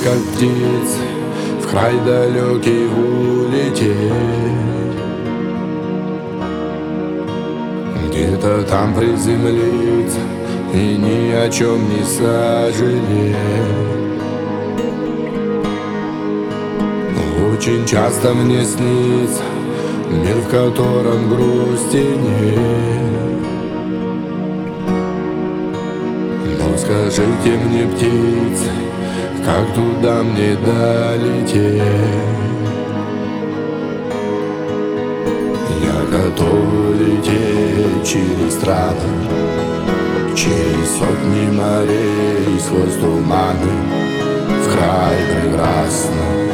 как птиц, в край далекий улететь. Где-то там приземлиться и ни о чем не сожалеть. Очень часто мне снится мир, в котором грусти нет. Но скажите мне, птицы, как туда мне долететь? Я готов лететь через страны, через сотни морей, сквозь туманы, в край прекрасный.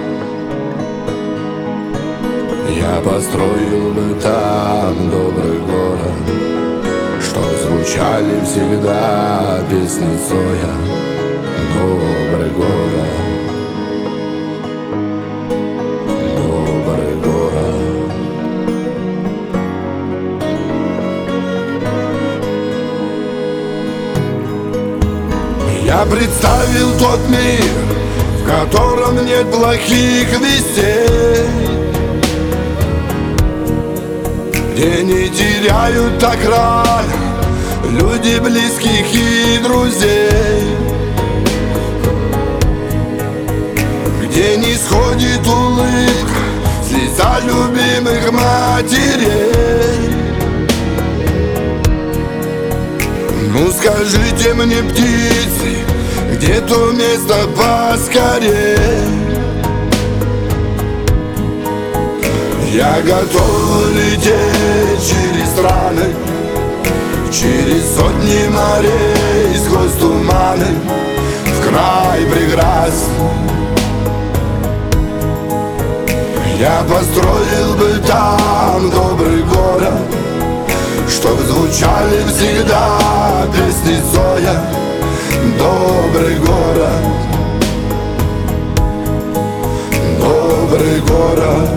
Я построил бы там добрый город, чтоб звучали всегда песни Цоя. Добрый город, добрый город. Я представил тот мир, в котором нет плохих вестей, где не теряют так рано люди близких и друзей, где не сходит улыбка с лица любимых матерей. Ну скажите мне, птицы, где то место поскорее? Я готов лететь через страны, через сотни морей, сквозь туманы, в край прекрасный. Я построил бы там добрый город, чтоб звучали всегда песни Цоя. Добрый город, добрый город.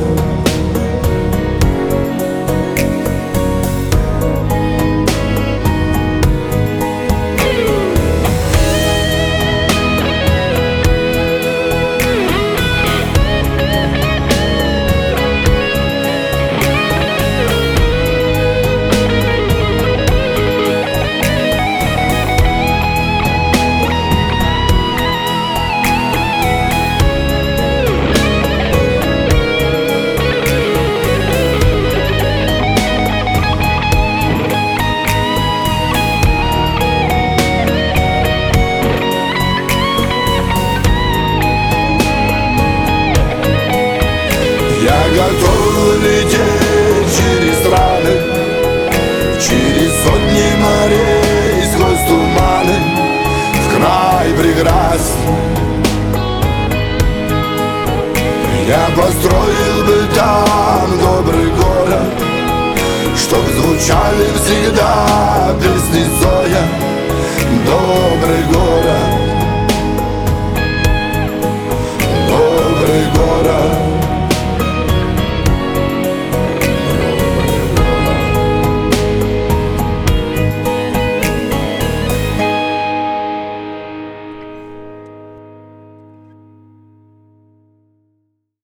Я готов лететь через страны, через сотни морей, сквозь туманы, в край прекрасный. Я построил бы там добрый город, чтоб звучали всегда песни Цоя. Добрый город, добрый город.